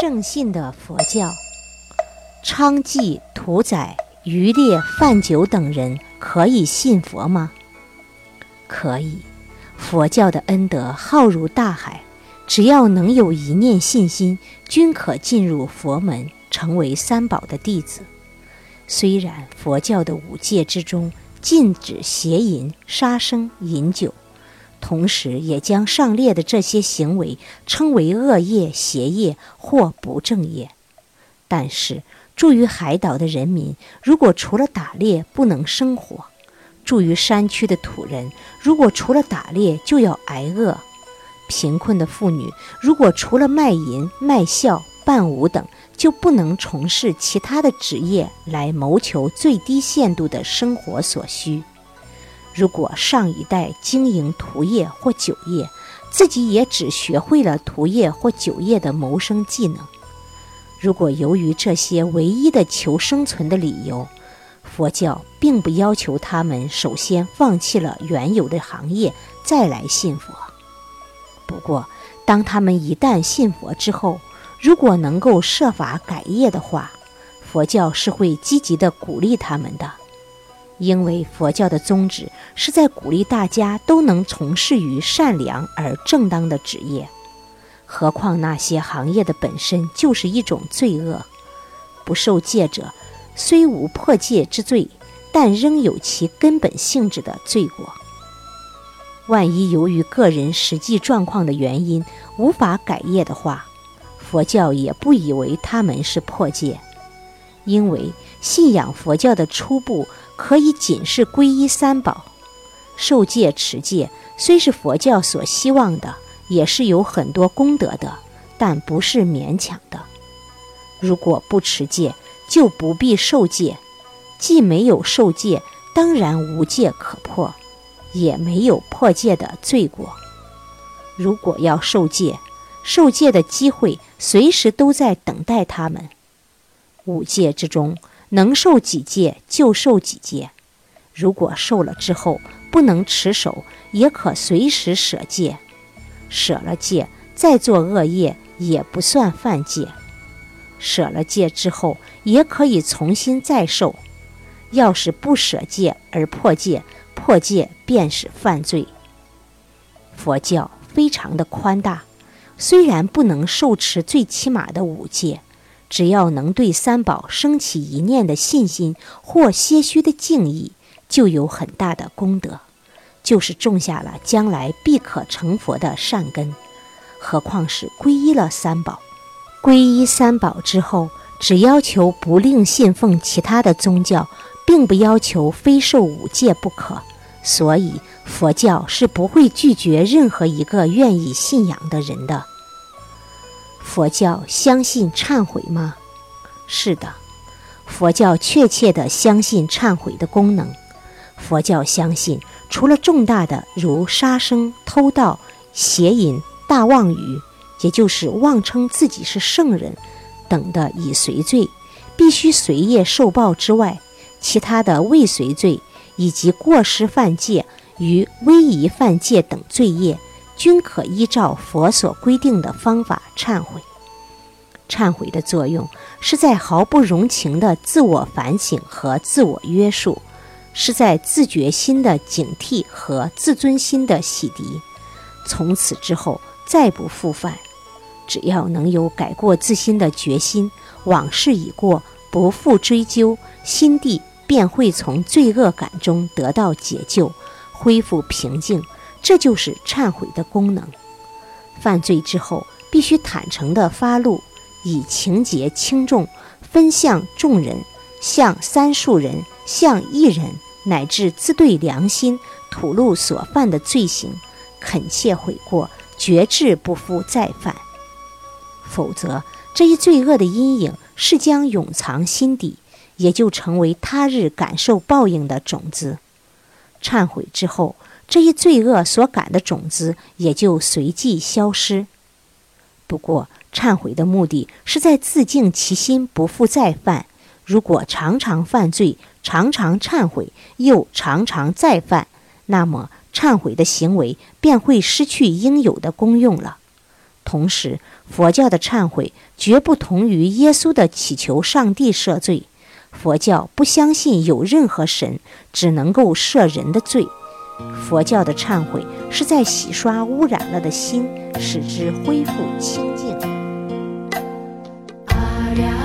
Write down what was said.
正信的佛教，娼妓、屠宰、渔猎、贩酒等人可以信佛吗？可以。佛教的恩德浩如大海，只要能有一念信心，均可进入佛门，成为三宝的弟子。虽然佛教的五戒之中禁止邪淫、杀生、饮酒，同时也将上列的这些行为称为恶业、邪业或不正业。但是住于海岛的人民，如果除了打猎不能生活；住于山区的土人，如果除了打猎就要挨饿；贫困的妇女，如果除了卖淫、卖笑、伴舞等，就不能从事其他的职业来谋求最低限度的生活所需。如果上一代经营屠业或酒业，自己也只学会了屠业或酒业的谋生技能。如果由于这些唯一的求生存的理由，佛教并不要求他们首先放弃了原有的行业再来信佛。不过当他们一旦信佛之后，如果能够设法改业的话，佛教是会积极地鼓励他们的。因为佛教的宗旨是在鼓励大家都能从事于善良而正当的职业，何况那些行业的本身就是一种罪恶。不受戒者虽无破戒之罪，但仍有其根本性质的罪过。万一由于个人实际状况的原因无法改业的话，佛教也不以为他们是破戒。因为信仰佛教的初步可以仅是皈依三宝，受戒持戒虽是佛教所希望的，也是有很多功德的，但不是勉强的。如果不持戒，就不必受戒，既没有受戒，当然无戒可破，也没有破戒的罪过。如果要受戒，受戒的机会随时都在等待他们。五戒之中，能受几戒就受几戒，如果受了之后不能持守，也可随时舍戒。舍了戒再做恶业也不算犯戒，舍了戒之后也可以重新再受。要是不舍戒而破戒，破戒便是犯罪。佛教非常的宽大，虽然不能受持最起码的五戒，只要能对三宝升起一念的信心或些许的敬意，就有很大的功德，就是种下了将来必可成佛的善根。何况是皈依了三宝。皈依三宝之后，只要求不另信奉其他的宗教，并不要求非受五戒不可，所以佛教是不会拒绝任何一个愿意信仰的人的。佛教相信忏悔吗？是的，佛教确切地相信忏悔的功能。佛教相信，除了重大的如杀生、偷盗、邪淫、大妄语，也就是妄称自己是圣人等的已随罪，必须随业受报之外，其他的未随罪以及过失犯戒与威仪犯戒等罪业，均可依照佛所规定的方法忏悔。忏悔的作用是在毫不容情的自我反省和自我约束，是在自觉心的警惕和自尊心的洗涤，从此之后再不复犯。只要能有改过自新的决心，往事已过，不复追究，心地便会从罪恶感中得到解救，恢复平静，这就是忏悔的功能。犯罪之后必须坦诚地发露，以情节轻重分向众人，向三数人，向一人，乃至自对良心吐露所犯的罪行，恳切悔过，决志不复再犯。否则这一罪恶的阴影是将永藏心底，也就成为他日感受报应的种子。忏悔之后，这一罪恶所感的种子也就随即消失。不过忏悔的目的是在自净其心，不复再犯。如果常常犯罪，常常忏悔，又常常再犯，那么忏悔的行为便会失去应有的功用了。 同时，佛教的忏悔绝不同于耶稣的祈求上帝赦罪。佛教不相信有任何神只能够赦人的罪。佛教的忏悔是在洗刷污染了的心，使之恢复清净。